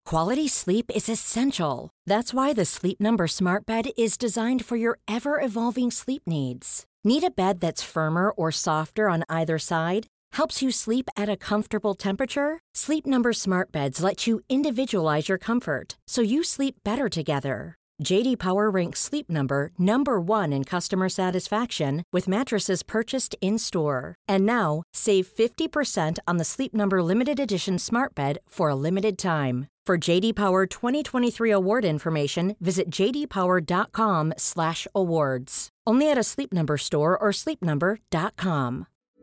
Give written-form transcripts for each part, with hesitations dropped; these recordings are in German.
Quality sleep is essential. That's why the Sleep Number Smart Bed is designed for your ever-evolving sleep needs. Need a bed that's firmer or softer on either side? Helps you sleep at a comfortable temperature? Sleep Number Smart Beds let you individualize your comfort, so you sleep better together. J.D. Power ranks Sleep Number number 1 in customer satisfaction with mattresses purchased in-store. And now, save 50% on the Sleep Number Limited Edition Smart Bed for a limited time. For J.D. Power 2023 award information, visit jdpower.com/awards. Only at a Sleep Number store or sleepnumber.com.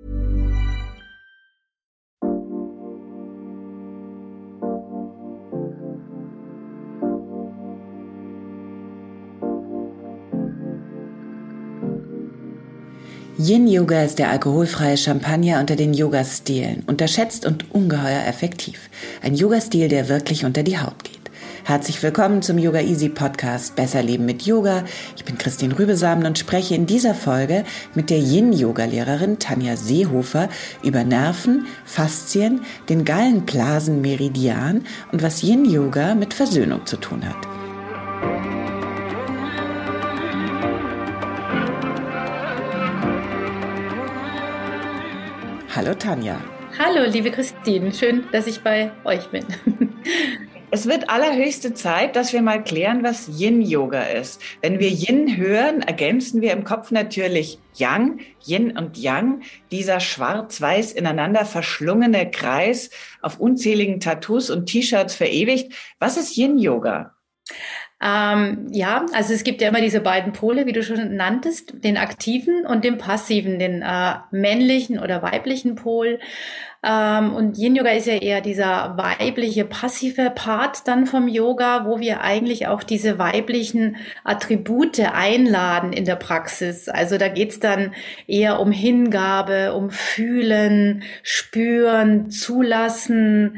Yin-Yoga ist der alkoholfreie Champagner unter den Yoga-Stilen, unterschätzt und ungeheuer effektiv. Ein Yoga-Stil, der wirklich unter die Haut geht. Herzlich willkommen zum Yoga Easy Podcast Besser Leben mit Yoga. Ich bin Christine Rübesamen und spreche in dieser Folge mit der Yin-Yoga-Lehrerin Tanja Seehofer über Nerven, Faszien, den Gallenblasenmeridian und was Yin-Yoga mit Versöhnung zu tun hat. Hallo Tanja. Hallo liebe Christine, schön, dass ich bei euch bin. Es wird allerhöchste Zeit, dass wir mal klären, was Yin-Yoga ist. Wenn wir Yin hören, ergänzen wir im Kopf natürlich Yang, Yin und Yang, dieser schwarz-weiß ineinander verschlungene Kreis auf unzähligen Tattoos und T-Shirts verewigt. Was ist Yin-Yoga? Ja, also es gibt ja immer diese beiden Pole, wie du schon nanntest, den aktiven und den passiven, den männlichen oder weiblichen Pol. Und Yin-Yoga ist ja eher dieser weibliche, passive Part dann vom Yoga, wo wir eigentlich auch diese weiblichen Attribute einladen in der Praxis. Also da geht's dann eher um Hingabe, um Fühlen, Spüren, Zulassen,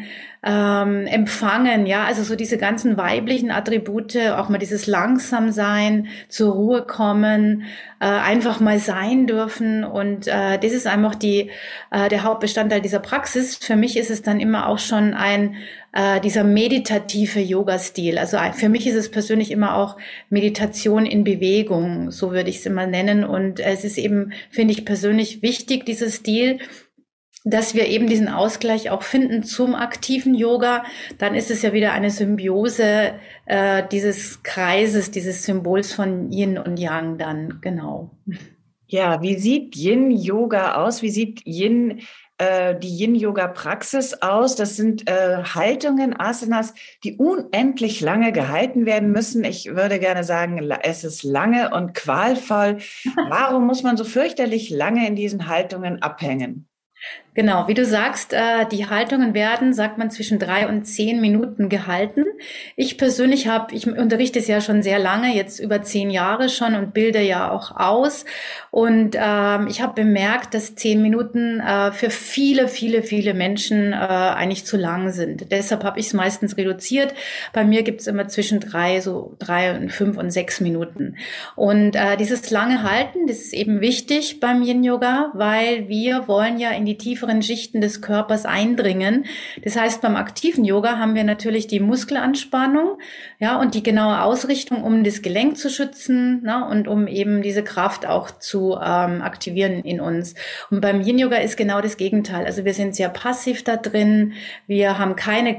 empfangen, ja, also so diese ganzen weiblichen Attribute, auch mal dieses Langsamsein, zur Ruhe kommen, einfach mal sein dürfen und das ist einfach der Hauptbestandteil dieser Praxis. Für mich ist es dann immer auch schon dieser meditative Yoga-Stil. Also für mich ist es persönlich immer auch Meditation in Bewegung, so würde ich es immer nennen und es ist eben, finde ich persönlich wichtig, dieser Stil, dass wir eben diesen Ausgleich auch finden zum aktiven Yoga, dann ist es ja wieder eine Symbiose dieses Kreises, dieses Symbols von Yin und Yang dann, genau. Ja, wie sieht Yin-Yoga aus? Wie sieht die Yin-Yoga-Praxis aus? Das sind Haltungen, Asanas, die unendlich lange gehalten werden müssen. Ich würde gerne sagen, es ist lange und qualvoll. Warum muss man so fürchterlich lange in diesen Haltungen abhängen? Genau, wie du sagst, die Haltungen werden, sagt man, zwischen 3 und 10 Minuten gehalten. Ich persönlich ich unterrichte es ja schon sehr lange, jetzt über 10 Jahre schon und bilde ja auch aus. Und ich habe bemerkt, dass 10 Minuten für viele, viele, viele Menschen eigentlich zu lang sind. Deshalb habe ich es meistens reduziert. Bei mir gibt es immer zwischen 3 und 5 und 6 Minuten. Und dieses lange Halten, das ist eben wichtig beim Yin-Yoga, weil wir wollen ja in die tieferen Schichten des Körpers eindringen. Das heißt, beim aktiven Yoga haben wir natürlich die Muskelanspannung, ja, und die genaue Ausrichtung, um das Gelenk zu schützen, ne, und um eben diese Kraft auch zu aktivieren in uns. Und beim Yin-Yoga ist genau das Gegenteil. Also wir sind sehr passiv da drin. Wir haben keine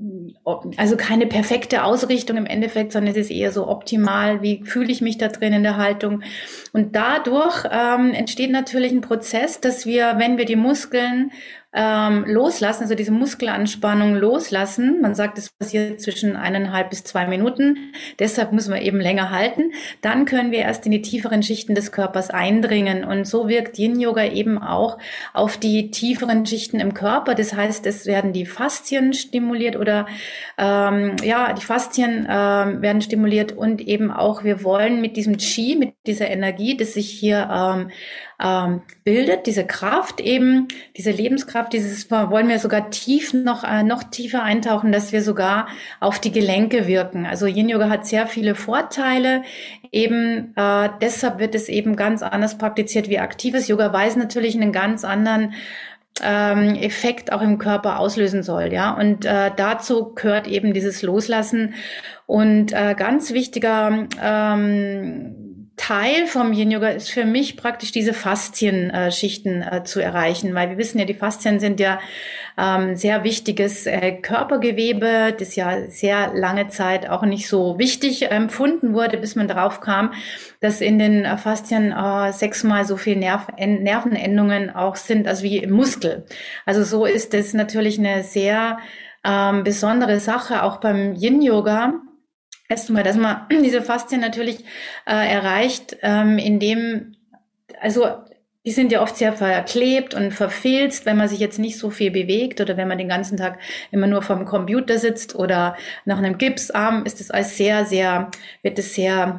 perfekte Ausrichtung im Endeffekt, sondern es ist eher so optimal, wie fühle ich mich da drin in der Haltung. Und dadurch entsteht natürlich ein Prozess, dass wir, wenn wir die Muskeln loslassen, also diese Muskelanspannung loslassen. Man sagt, es passiert zwischen 1,5 bis 2 Minuten. Deshalb müssen wir eben länger halten. Dann können wir erst in die tieferen Schichten des Körpers eindringen. Und so wirkt Yin-Yoga eben auch auf die tieferen Schichten im Körper. Das heißt, es werden die Faszien stimuliert oder die Faszien werden stimuliert und eben auch, wir wollen mit diesem Qi, mit dieser Energie, das sich hier bildet, diese Kraft eben, diese Lebenskraft, wollen wir sogar noch tiefer eintauchen, dass wir sogar auf die Gelenke wirken. Also Yin-Yoga hat sehr viele Vorteile, eben deshalb wird es eben ganz anders praktiziert wie aktives Yoga, weil es natürlich einen ganz anderen Effekt auch im Körper auslösen soll, ja. Und dazu gehört eben dieses Loslassen. Und ganz wichtiger Teil vom Yin-Yoga ist für mich praktisch diese Faszienschichten zu erreichen, weil wir wissen ja, die Faszien sind ja sehr wichtiges Körpergewebe, das ja sehr lange Zeit auch nicht so wichtig empfunden wurde, bis man drauf kam, dass in den Faszien 6-mal so viel Nervenendungen auch sind, als wie im Muskel. Also so ist das natürlich eine sehr besondere Sache, auch beim Yin-Yoga. Erstmal, dass man diese Faszien natürlich erreicht, indem, also die sind ja oft sehr verklebt und verfilzt, wenn man sich jetzt nicht so viel bewegt oder wenn man den ganzen Tag immer nur vorm Computer sitzt oder nach einem Gipsarm, ist das alles wird es sehr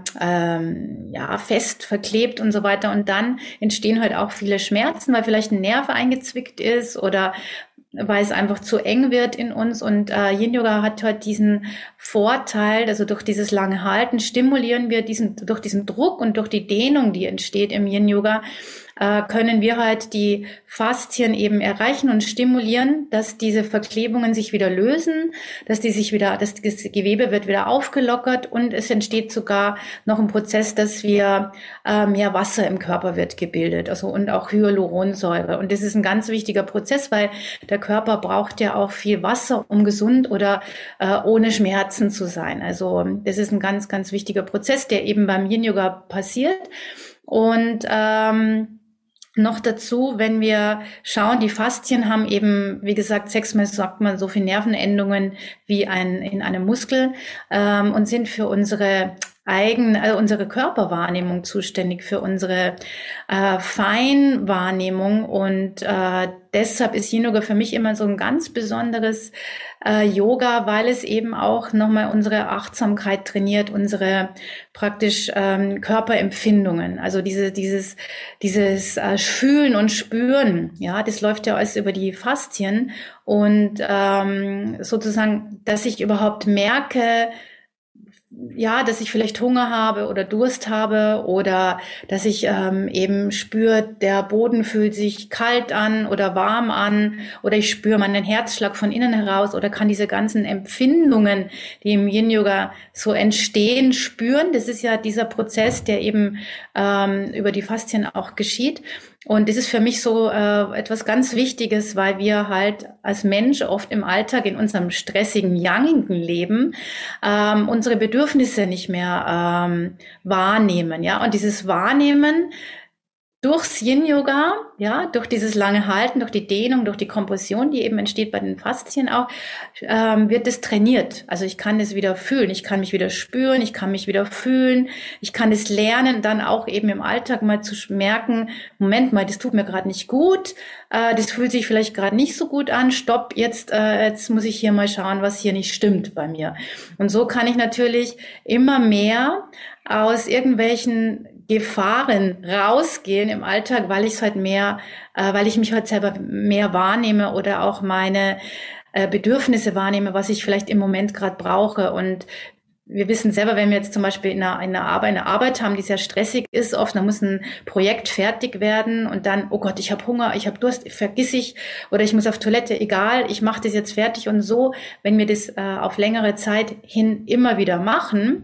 fest verklebt und so weiter. Und dann entstehen halt auch viele Schmerzen, weil vielleicht ein Nerv eingezwickt ist oder weil es einfach zu eng wird in uns. Und Yin-Yoga hat halt diesen Vorteil, also durch dieses lange Halten stimulieren wir durch diesen Druck und durch die Dehnung, die entsteht im Yin-Yoga, können wir halt die Faszien eben erreichen und stimulieren, dass diese Verklebungen sich wieder lösen, dass das Gewebe wird wieder aufgelockert und es entsteht sogar noch ein Prozess, dass wir mehr Wasser im Körper wird gebildet, also und auch Hyaluronsäure. Und das ist ein ganz wichtiger Prozess, weil der Körper braucht ja auch viel Wasser, um gesund oder ohne Schmerzen zu sein. Also das ist ein ganz, ganz wichtiger Prozess, der eben beim Yin-Yoga passiert. Und noch dazu, wenn wir schauen, die Faszien haben eben, wie gesagt, 6-mal sagt man so viele Nervenendungen wie in einem Muskel und sind für unsere unsere Körperwahrnehmung zuständig, für unsere Feinwahrnehmung und deshalb ist Yin-Yoga für mich immer so ein ganz besonderes Yoga, weil es eben auch nochmal unsere Achtsamkeit trainiert, unsere praktisch Körperempfindungen, also dieses Fühlen und Spüren, ja, das läuft ja alles über die Faszien und sozusagen, dass ich überhaupt merke, ja, dass ich vielleicht Hunger habe oder Durst habe oder dass ich eben spüre, der Boden fühlt sich kalt an oder warm an oder ich spüre meinen Herzschlag von innen heraus oder kann diese ganzen Empfindungen, die im Yin-Yoga so entstehen, spüren. Das ist ja dieser Prozess, der eben über die Faszien auch geschieht. Und das ist für mich so etwas ganz Wichtiges, weil wir halt als Mensch oft im Alltag in unserem stressigen, yangigen Leben unsere Bedürfnisse nicht mehr wahrnehmen, ja. Und dieses Wahrnehmen durchs Yin-Yoga, ja, durch dieses lange Halten, durch die Dehnung, durch die Kompression, die eben entsteht bei den Faszien auch, wird es trainiert. Also ich kann es wieder fühlen, ich kann mich wieder spüren, ich kann mich wieder fühlen, ich kann es lernen, dann auch eben im Alltag mal zu merken, Moment mal, das tut mir gerade nicht gut, das fühlt sich vielleicht gerade nicht so gut an, stopp, jetzt muss ich hier mal schauen, was hier nicht stimmt bei mir. Und so kann ich natürlich immer mehr aus irgendwelchen Gefahren rausgehen im Alltag, weil ich mich halt selber mehr wahrnehme oder auch meine Bedürfnisse wahrnehme, was ich vielleicht im Moment gerade brauche. Und wir wissen selber, wenn wir jetzt zum Beispiel eine Arbeit haben, die sehr stressig ist, oft, dann muss ein Projekt fertig werden und dann, oh Gott, ich habe Hunger, ich habe Durst, vergiss ich oder ich muss auf Toilette, egal, ich mache das jetzt fertig und so, wenn wir das auf längere Zeit hin immer wieder machen,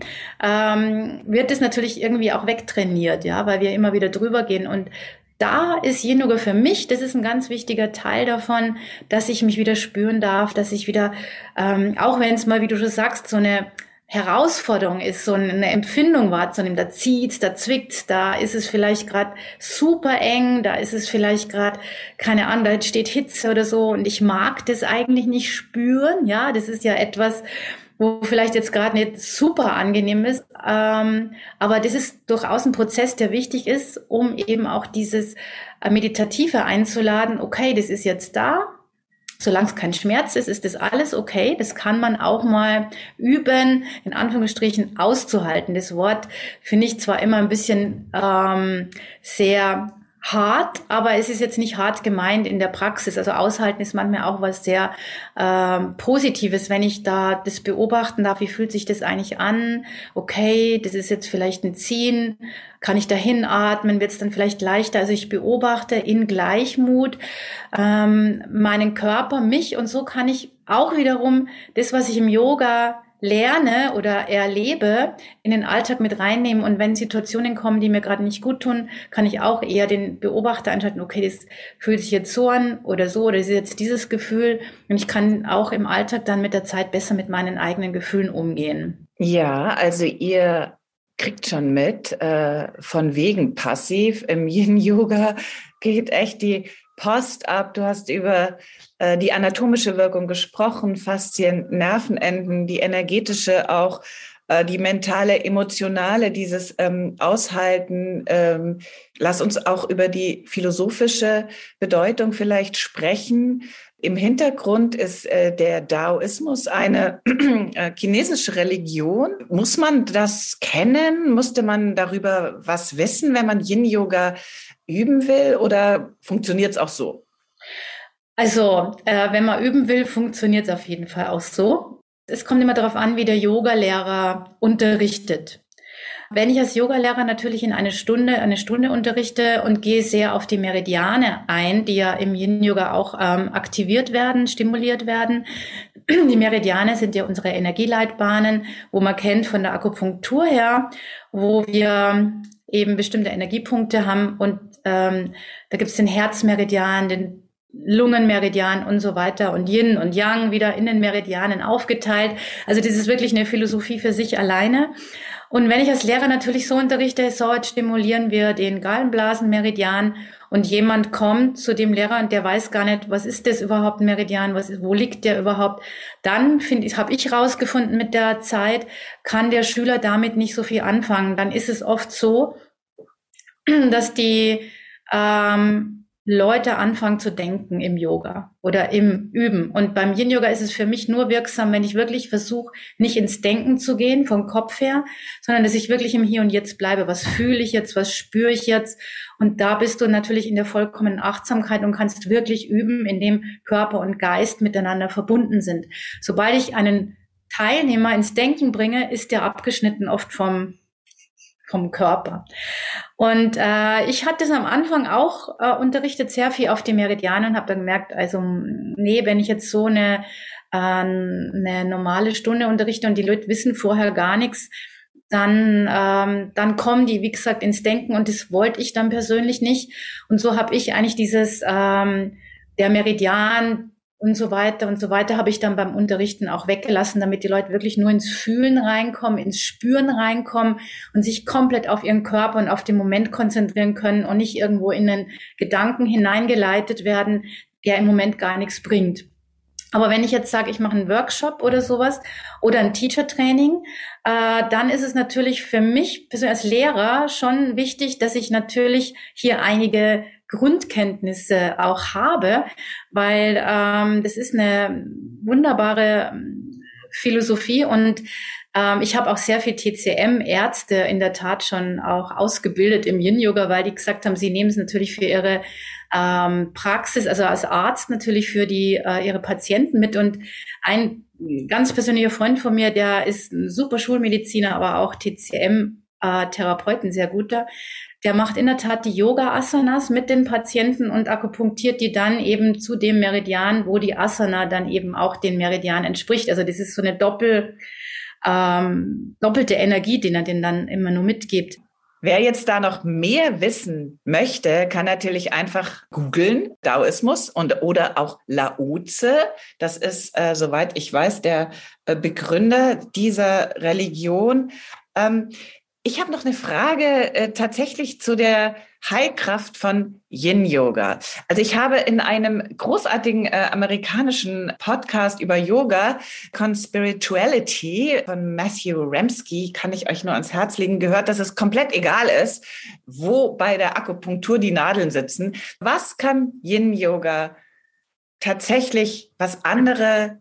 wird es natürlich irgendwie auch wegtrainiert, ja, weil wir immer wieder drüber gehen und da ist Yin-Yoga für mich, das ist ein ganz wichtiger Teil davon, dass ich mich wieder spüren darf, dass ich wieder, auch wenn es mal, wie du schon sagst, so eine Herausforderung ist, so eine Empfindung wahrzunehmen, da zieht's, da zwickt's, da ist es vielleicht gerade super eng, da ist es vielleicht gerade, keine Ahnung, da steht Hitze oder so und ich mag das eigentlich nicht spüren, ja, das ist ja etwas, wo vielleicht jetzt gerade nicht super angenehm ist, aber das ist durchaus ein Prozess, der wichtig ist, um eben auch dieses Meditative einzuladen, okay, das ist jetzt da, solange es kein Schmerz ist, ist das alles okay. Das kann man auch mal üben, in Anführungsstrichen auszuhalten. Das Wort finde ich zwar immer ein bisschen sehr hart, aber es ist jetzt nicht hart gemeint in der Praxis. Also aushalten ist manchmal auch was sehr Positives, wenn ich da das beobachten darf, wie fühlt sich das eigentlich an? Okay, das ist jetzt vielleicht ein Ziehen, kann ich dahin atmen, wird es dann vielleicht leichter? Also ich beobachte in Gleichmut meinen Körper, mich, und so kann ich auch wiederum das, was ich im Yoga lerne oder erlebe, in den Alltag mit reinnehmen. Und wenn Situationen kommen, die mir gerade nicht gut tun, kann ich auch eher den Beobachter einschalten, okay, das fühlt sich jetzt so an oder so, oder ist jetzt dieses Gefühl. Und ich kann auch im Alltag dann mit der Zeit besser mit meinen eigenen Gefühlen umgehen. Ja, also ihr kriegt schon mit, von wegen passiv. Im Yin-Yoga geht echt die Post ab. Du hast über die anatomische Wirkung gesprochen, Faszien, Nervenenden, die energetische auch, die mentale, emotionale, dieses Aushalten. Lass uns auch über die philosophische Bedeutung vielleicht sprechen. Im Hintergrund ist der Daoismus eine chinesische Religion. Muss man das kennen? Musste man darüber was wissen, wenn man Yin-Yoga üben will, oder funktioniert es auch so? Also, wenn man üben will, funktioniert es auf jeden Fall auch so. Es kommt immer darauf an, wie der Yogalehrer unterrichtet. Wenn ich als Yogalehrer natürlich in eine Stunde unterrichte und gehe sehr auf die Meridiane ein, die ja im Yin-Yoga auch aktiviert werden, stimuliert werden. Die Meridiane sind ja unsere Energieleitbahnen, wo man kennt von der Akupunktur her, wo wir eben bestimmte Energiepunkte haben, und da gibt es den Herzmeridian, den Lungenmeridian und so weiter, und Yin und Yang wieder in den Meridianen aufgeteilt. Also das ist wirklich eine Philosophie für sich alleine. Und wenn ich als Lehrer natürlich so unterrichte, so jetzt stimulieren wir den Gallenblasenmeridian, und jemand kommt zu dem Lehrer und der weiß gar nicht, was ist das überhaupt, ein Meridian, wo liegt der überhaupt, dann habe ich rausgefunden mit der Zeit, kann der Schüler damit nicht so viel anfangen. Dann ist es oft so, dass die Leute anfangen zu denken im Yoga oder im Üben. Und beim Yin-Yoga ist es für mich nur wirksam, wenn ich wirklich versuche, nicht ins Denken zu gehen vom Kopf her, sondern dass ich wirklich im Hier und Jetzt bleibe. Was fühle ich jetzt? Was spüre ich jetzt? Und da bist du natürlich in der vollkommenen Achtsamkeit und kannst wirklich üben, indem Körper und Geist miteinander verbunden sind. Sobald ich einen Teilnehmer ins Denken bringe, ist der abgeschnitten oft vom Körper. Und ich hatte das am Anfang auch unterrichtet, sehr viel auf die Meridiane, und habe dann gemerkt, also nee, wenn ich jetzt so eine normale Stunde unterrichte und die Leute wissen vorher gar nichts, dann kommen die, wie gesagt, ins Denken, und das wollte ich dann persönlich nicht. Und so habe ich eigentlich dieses der Meridian und so weiter habe ich dann beim Unterrichten auch weggelassen, damit die Leute wirklich nur ins Fühlen reinkommen, ins Spüren reinkommen und sich komplett auf ihren Körper und auf den Moment konzentrieren können und nicht irgendwo in einen Gedanken hineingeleitet werden, der im Moment gar nichts bringt. Aber wenn ich jetzt sage, ich mache einen Workshop oder sowas oder ein Teacher-Training, dann ist es natürlich für mich persönlich als Lehrer schon wichtig, dass ich natürlich hier einige Grundkenntnisse auch habe, weil das ist eine wunderbare Philosophie, und ich habe auch sehr viel TCM-Ärzte in der Tat schon auch ausgebildet im Yin-Yoga, weil die gesagt haben, sie nehmen es natürlich für ihre Praxis, also als Arzt natürlich für ihre Patienten mit. Und ein ganz persönlicher Freund von mir, der ist ein super Schulmediziner, aber auch TCM-Therapeut, ein sehr guter. Der macht in der Tat die Yoga-Asanas mit den Patienten und akupunktiert die dann eben zu dem Meridian, wo die Asana dann eben auch den Meridian entspricht. Also das ist so eine doppelte Energie, die er denen dann immer nur mitgibt. Wer jetzt da noch mehr wissen möchte, kann natürlich einfach googeln, Daoismus oder auch Lao-Tse. Das ist, soweit ich weiß, der Begründer dieser Religion. Ich habe noch eine Frage tatsächlich zu der Heilkraft von Yin-Yoga. Also ich habe in einem großartigen amerikanischen Podcast über Yoga, Conspirituality von Matthew Ramsky, kann ich euch nur ans Herz legen, gehört, dass es komplett egal ist, wo bei der Akupunktur die Nadeln sitzen. Was kann Yin-Yoga tatsächlich, was andere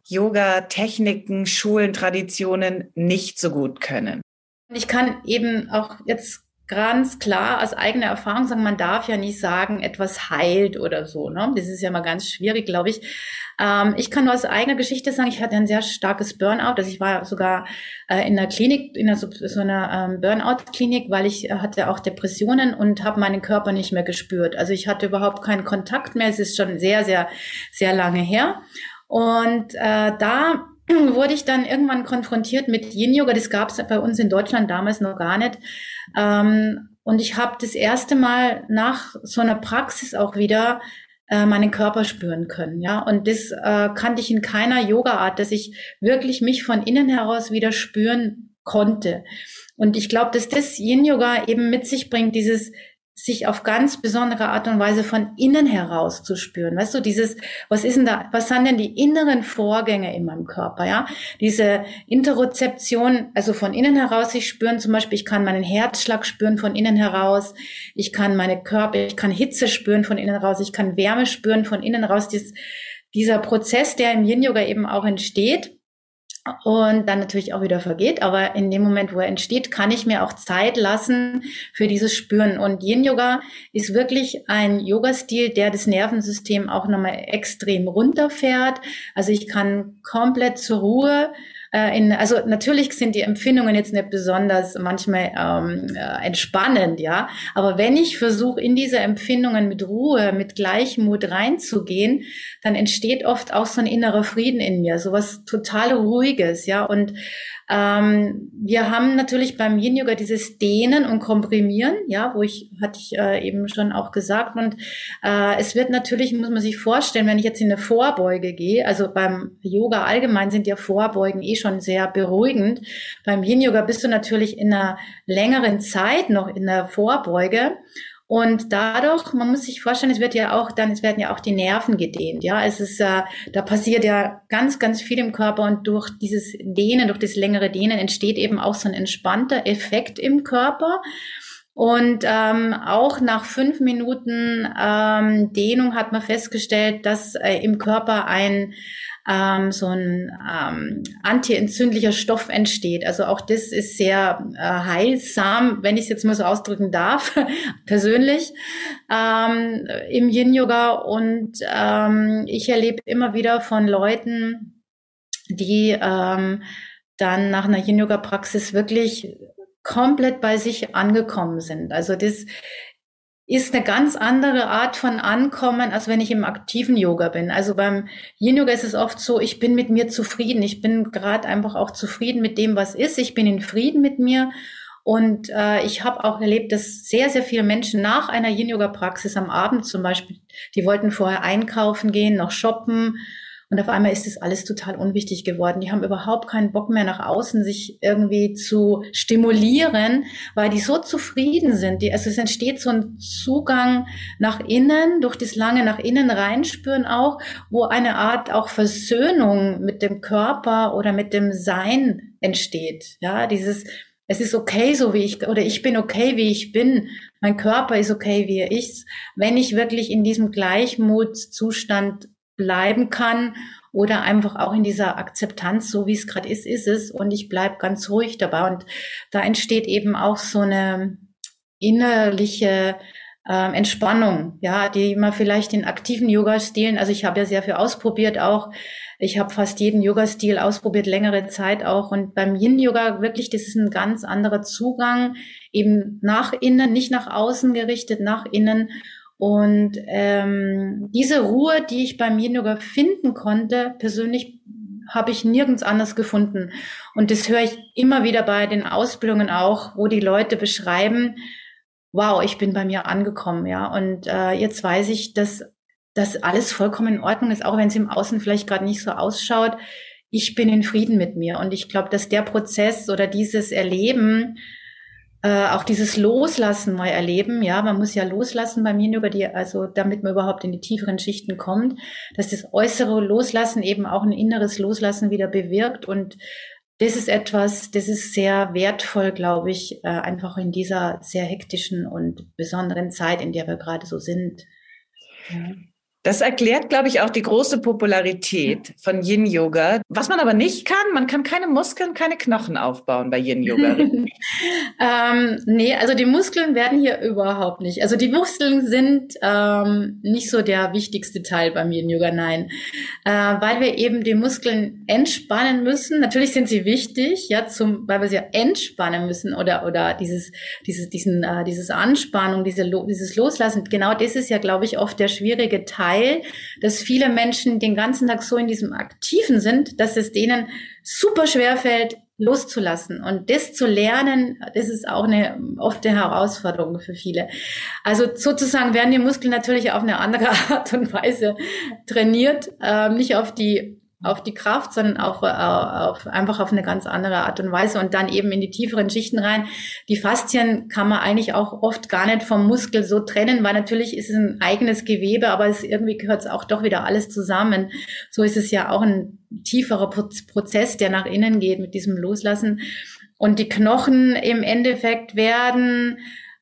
Yoga-Techniken, Schulen, Traditionen nicht so gut können? Ich kann eben auch jetzt ganz klar aus eigener Erfahrung sagen, man darf ja nicht sagen, etwas heilt oder so, ne? Das ist ja mal ganz schwierig, glaube ich. Ich kann nur aus eigener Geschichte sagen, ich hatte ein sehr starkes Burnout. Also ich war sogar in der Klinik, in so einer Burnout-Klinik, weil ich hatte auch Depressionen und habe meinen Körper nicht mehr gespürt. Also ich hatte überhaupt keinen Kontakt mehr. Es ist schon sehr, sehr, sehr lange her. Und da wurde ich dann irgendwann konfrontiert mit Yin-Yoga. Das gab es bei uns in Deutschland damals noch gar nicht. Und ich habe das erste Mal nach so einer Praxis auch wieder meinen Körper spüren können, ja. Und das kannte ich in keiner Yoga-Art, dass ich wirklich mich von innen heraus wieder spüren konnte. Und ich glaube, dass das Yin-Yoga eben mit sich bringt, dieses sich auf ganz besondere Art und Weise von innen heraus zu spüren. Weißt du, dieses, was ist denn da, was sind denn die inneren Vorgänge in meinem Körper, ja? Diese Interozeption, also von innen heraus sich spüren, zum Beispiel, ich kann meinen Herzschlag spüren von innen heraus, ich kann ich kann Hitze spüren von innen heraus, ich kann Wärme spüren von innen heraus, dieser Prozess, der im Yin-Yoga eben auch entsteht, und dann natürlich auch wieder vergeht. Aber in dem Moment, wo er entsteht, kann ich mir auch Zeit lassen für dieses Spüren. Und Yin-Yoga ist wirklich ein Yoga-Stil, der das Nervensystem auch nochmal extrem runterfährt. Also ich kann komplett zur Ruhe also natürlich sind die Empfindungen jetzt nicht besonders manchmal entspannend, ja. Aber wenn ich versuche, in diese Empfindungen mit Ruhe, mit Gleichmut reinzugehen, dann entsteht oft auch so ein innerer Frieden in mir, sowas total Ruhiges, ja. Und wir haben natürlich beim Yin-Yoga dieses Dehnen und Komprimieren, ja, hatte ich eben schon auch gesagt. Und es wird natürlich, muss man sich vorstellen, wenn ich jetzt in eine Vorbeuge gehe, also beim Yoga allgemein sind ja Vorbeugen schon sehr beruhigend. Beim Yin-Yoga bist du natürlich in einer längeren Zeit noch in der Vorbeuge. Und dadurch, man muss sich vorstellen, es werden ja auch die Nerven gedehnt, ja. Da passiert ja ganz, ganz viel im Körper und durch dieses Dehnen, durch das längere Dehnen entsteht eben auch so ein entspannter Effekt im Körper. Und auch nach 5 Minuten Dehnung hat man festgestellt, dass im Körper so ein antientzündlicher Stoff entsteht. Also auch das ist sehr heilsam, wenn ich es jetzt mal so ausdrücken darf, persönlich im Yin-Yoga. Und ich erlebe immer wieder von Leuten, die dann nach einer Yin-Yoga-Praxis wirklich komplett bei sich angekommen sind. Also das ist eine ganz andere Art von Ankommen, als wenn ich im aktiven Yoga bin. Also beim Yin-Yoga ist es oft so, ich bin mit mir zufrieden. Ich bin gerade einfach auch zufrieden mit dem, was ist. Ich bin in Frieden mit mir. Und ich habe auch erlebt, dass sehr, sehr viele Menschen nach einer Yin-Yoga-Praxis am Abend zum Beispiel, die wollten vorher einkaufen gehen, noch shoppen. Und auf einmal ist das alles total unwichtig geworden. Die haben überhaupt keinen Bock mehr nach außen, sich irgendwie zu stimulieren, weil die so zufrieden sind. Also es entsteht so ein Zugang nach innen, durch das lange nach innen reinspüren auch, wo eine Art auch Versöhnung mit dem Körper oder mit dem Sein entsteht. Ja, es ist okay, so wie ich bin okay, wie ich bin. Mein Körper ist okay, wie er ist. Wenn ich wirklich in diesem Gleichmutszustand bleiben kann oder einfach auch in dieser Akzeptanz, so wie es gerade ist es. Und ich bleib ganz ruhig dabei. Und da entsteht eben auch so eine innerliche Entspannung, ja, die man vielleicht in aktiven Yoga-Stilen, also ich habe ja sehr viel ausprobiert auch. Ich habe fast jeden Yoga-Stil ausprobiert, längere Zeit auch. Und beim Yin-Yoga wirklich, das ist ein ganz anderer Zugang, eben nach innen, nicht nach außen gerichtet, nach innen. Und diese Ruhe, die ich beim Yin-Yoga finden konnte, persönlich habe ich nirgends anders gefunden. Und das höre ich immer wieder bei den Ausbildungen auch, wo die Leute beschreiben, wow, ich bin bei mir angekommen, ja. Und jetzt weiß ich, dass das alles vollkommen in Ordnung ist, auch wenn es im Außen vielleicht gerade nicht so ausschaut. Ich bin in Frieden mit mir. Und ich glaube, dass der Prozess oder dieses Erleben, auch dieses Loslassen mal erleben, ja, man muss ja loslassen beim Yin-Yoga, also damit man überhaupt in die tieferen Schichten kommt, dass das äußere Loslassen eben auch ein inneres Loslassen wieder bewirkt. Und das ist etwas, das ist sehr wertvoll, glaube ich, einfach in dieser sehr hektischen und besonderen Zeit, in der wir gerade so sind. Ja. Das erklärt, glaube ich, auch die große Popularität von Yin-Yoga. Was man aber nicht kann, man kann keine Muskeln, keine Knochen aufbauen bei Yin-Yoga. Nee, also die Muskeln werden hier überhaupt nicht. Also die Muskeln sind nicht so der wichtigste Teil beim Yin-Yoga, nein. Weil wir eben die Muskeln entspannen müssen. Natürlich sind sie wichtig, ja, weil wir sie ja entspannen müssen oder dieses Anspannung, dieses Loslassen. Genau das ist ja, glaube ich, oft der schwierige Teil, dass viele Menschen den ganzen Tag so in diesem Aktiven sind, dass es denen super schwer fällt, loszulassen. Und das zu lernen, das ist auch oft eine Herausforderung für viele. Also sozusagen werden die Muskeln natürlich auf eine andere Art und Weise trainiert, nicht auf die Kraft, sondern einfach auf eine ganz andere Art und Weise und dann eben in die tieferen Schichten rein. Die Faszien kann man eigentlich auch oft gar nicht vom Muskel so trennen, weil natürlich ist es ein eigenes Gewebe, aber irgendwie gehört es auch doch wieder alles zusammen. So ist es ja auch ein tieferer Prozess, der nach innen geht mit diesem Loslassen. Und die Knochen im Endeffekt werden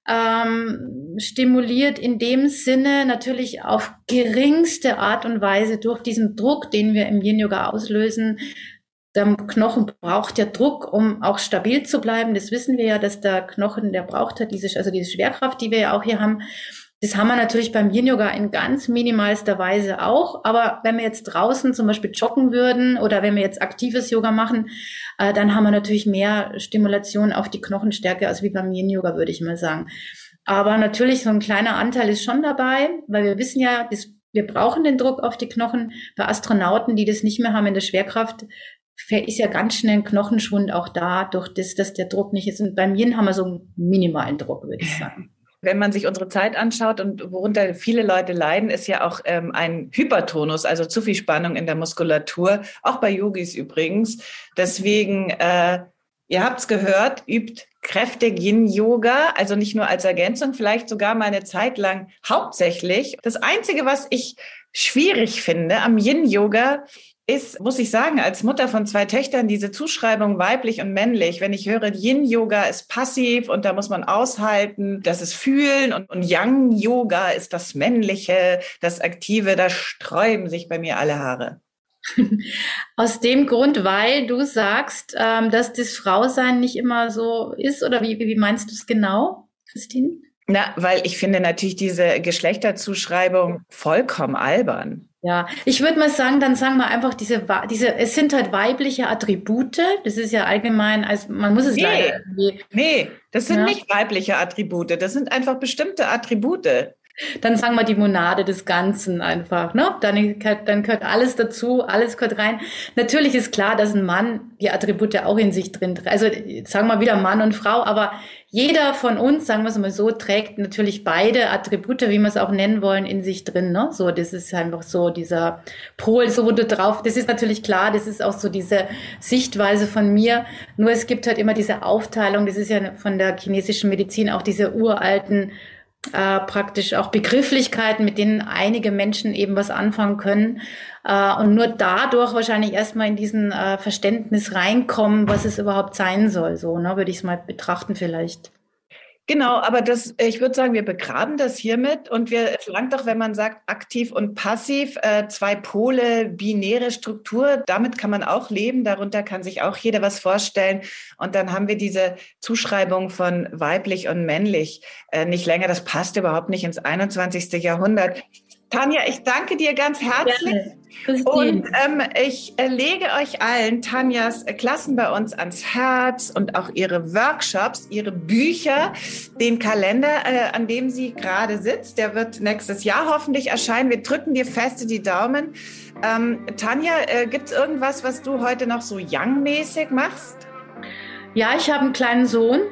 stimuliert in dem Sinne natürlich auf geringste Art und Weise durch diesen Druck, den wir im Yin-Yoga auslösen. Der Knochen braucht ja Druck, um auch stabil zu bleiben. Das wissen wir ja, dass der Knochen, der braucht halt diese Schwerkraft, die wir ja auch hier haben. Das haben wir natürlich beim Yin-Yoga in ganz minimalster Weise auch. Aber wenn wir jetzt draußen zum Beispiel joggen würden oder wenn wir jetzt aktives Yoga machen, dann haben wir natürlich mehr Stimulation auf die Knochenstärke als wie beim Yin-Yoga, würde ich mal sagen. Aber natürlich so ein kleiner Anteil ist schon dabei, weil wir wissen ja, wir brauchen den Druck auf die Knochen. Bei Astronauten, die das nicht mehr haben in der Schwerkraft, ist ja ganz schnell ein Knochenschwund auch da, durch das, dass der Druck nicht ist. Und beim Yin haben wir so einen minimalen Druck, würde ich sagen. Wenn man sich unsere Zeit anschaut und worunter viele Leute leiden, ist ja auch ein Hypertonus, also zu viel Spannung in der Muskulatur, auch bei Yogis übrigens. Deswegen, ihr habt's gehört, übt kräftig Yin-Yoga, also nicht nur als Ergänzung, vielleicht sogar mal eine Zeit lang hauptsächlich. Das Einzige, was ich schwierig finde am Yin-Yoga, ist, muss ich sagen, als Mutter von 2 Töchtern, diese Zuschreibung weiblich und männlich. Wenn ich höre, Yin-Yoga ist passiv und da muss man aushalten, das ist fühlen und Yang-Yoga ist das Männliche, das Aktive, da sträuben sich bei mir alle Haare. Aus dem Grund, weil du sagst, dass das Frausein nicht immer so ist, oder wie meinst du es genau, Christine? Na, weil ich finde natürlich diese Geschlechterzuschreibung vollkommen albern. Ja, ich würde mal sagen, dann sagen wir einfach es sind halt weibliche Attribute. Das ist ja allgemein, also man muss es leider irgendwie. Nee, das sind nicht weibliche Attribute. Das sind einfach bestimmte Attribute. Dann sagen wir die Monade des Ganzen einfach, ne? Dann gehört alles dazu, alles gehört rein. Natürlich ist klar, dass ein Mann die Attribute auch in sich drin trägt. Also sagen wir wieder Mann und Frau, aber jeder von uns, sagen wir es mal so, trägt natürlich beide Attribute, wie wir es auch nennen wollen, in sich drin, ne? So, das ist einfach so dieser Pol, so wo du drauf, das ist natürlich klar, das ist auch so diese Sichtweise von mir. Nur es gibt halt immer diese Aufteilung, das ist ja von der chinesischen Medizin auch diese uralten praktisch auch Begrifflichkeiten, mit denen einige Menschen eben was anfangen können und nur dadurch wahrscheinlich erstmal in diesen Verständnis reinkommen, was es überhaupt sein soll. So, ne, würde ich es mal betrachten vielleicht. Genau, aber ich würde sagen, wir begraben das hiermit und es langt doch, wenn man sagt, aktiv und passiv, 2 Pole, binäre Struktur, damit kann man auch leben, darunter kann sich auch jeder was vorstellen und dann haben wir diese Zuschreibung von weiblich und männlich nicht länger, das passt überhaupt nicht ins 21. Jahrhundert. Tanja, ich danke dir ganz herzlich. Und ich lege euch allen Tanjas Klassen bei uns ans Herz und auch ihre Workshops, ihre Bücher, den Kalender, an dem sie gerade sitzt. Der wird nächstes Jahr hoffentlich erscheinen. Wir drücken dir feste die Daumen. Tanja, gibt's irgendwas, was du heute noch so Young-mäßig machst? Ja, ich habe einen kleinen Sohn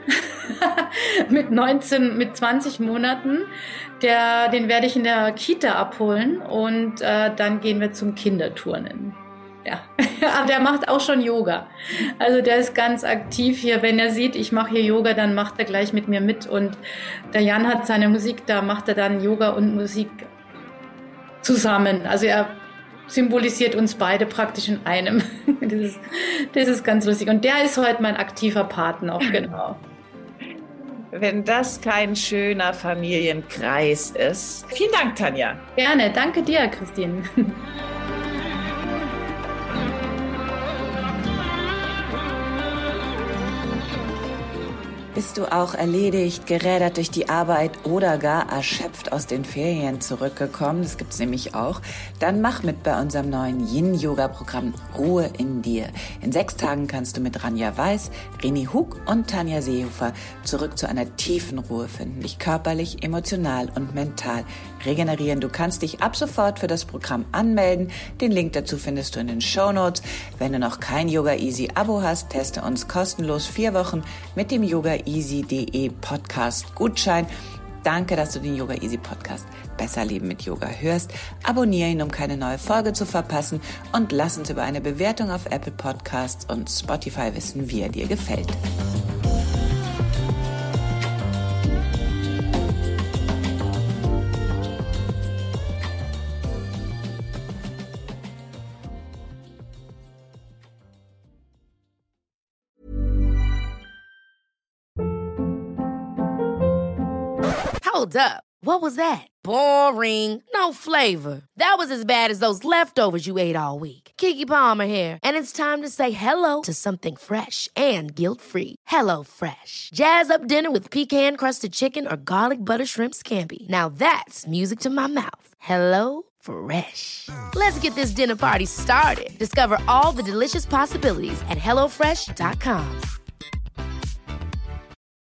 mit 20 Monaten. Den werde ich in der Kita abholen und dann gehen wir zum Kinderturnen. Ja, aber der macht auch schon Yoga. Also der ist ganz aktiv hier. Wenn er sieht, ich mache hier Yoga, dann macht er gleich mit mir mit. Und der Jan hat seine Musik, da macht er dann Yoga und Musik zusammen. Also er symbolisiert uns beide praktisch in einem. Das ist ganz lustig. Und der ist heute mein aktiver Part noch, genau. wenn das kein schöner Familienkreis ist. Vielen Dank, Tanja. Gerne, danke dir, Christine. Bist du auch erledigt, gerädert durch die Arbeit oder gar erschöpft aus den Ferien zurückgekommen? Das gibt's nämlich auch. Dann mach mit bei unserem neuen Yin-Yoga-Programm Ruhe in dir. In 6 Tagen kannst du mit Ranja Weiß, Reni Hug und Tanja Seehofer zurück zu einer tiefen Ruhe finden. Dich körperlich, emotional und mental regenerieren. Du kannst dich ab sofort für das Programm anmelden. Den Link dazu findest du in den Shownotes. Wenn du noch kein Yoga Easy Abo hast, teste uns kostenlos 4 Wochen mit dem yogaeasy.de Podcast Gutschein. Danke, dass du den Yoga Easy Podcast Besser Leben mit Yoga hörst. Abonniere ihn, um keine neue Folge zu verpassen, und lass uns über eine Bewertung auf Apple Podcasts und Spotify wissen, wie er dir gefällt. Hold up. What was that? Boring. No flavor. That was as bad as those leftovers you ate all week. Keke Palmer here, and it's time to say hello to something fresh and guilt-free. HelloFresh. Jazz up dinner with pecan-crusted chicken or garlic butter shrimp scampi. Now that's music to my mouth. HelloFresh. Let's get this dinner party started. Discover all the delicious possibilities at HelloFresh.com.